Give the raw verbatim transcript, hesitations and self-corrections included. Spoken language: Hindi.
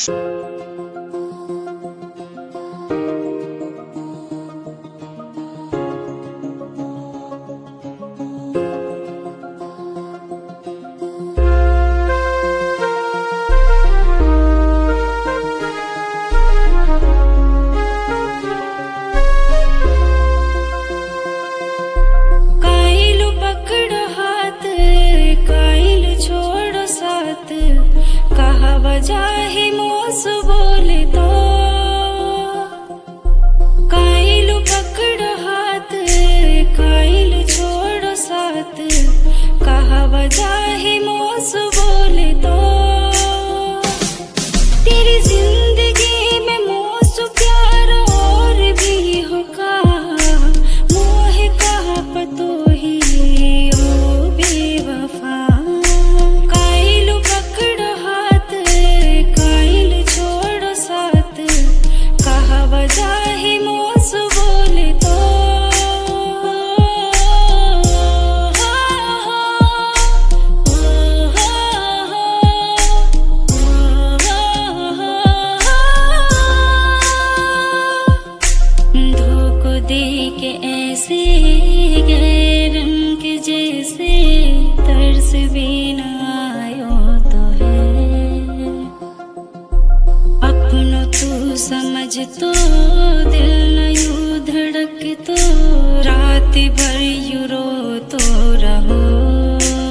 जाहि मोस बोले तो काइल पकड़ हाथ काइल छोड़ साथ कहा जाहि मोस बोले तो तेरी जिंदगी में मोस प्यार और भी होगा मोह कहा पतो ही हो बेवफा जाहि मोस बोले तो धोखो दे के ऐसे गैरन के जैसे तरस भी न आयो तो है अपनों तू समझ तो दिल न यूं धड़क तो रात भर यूं रो तो रहो।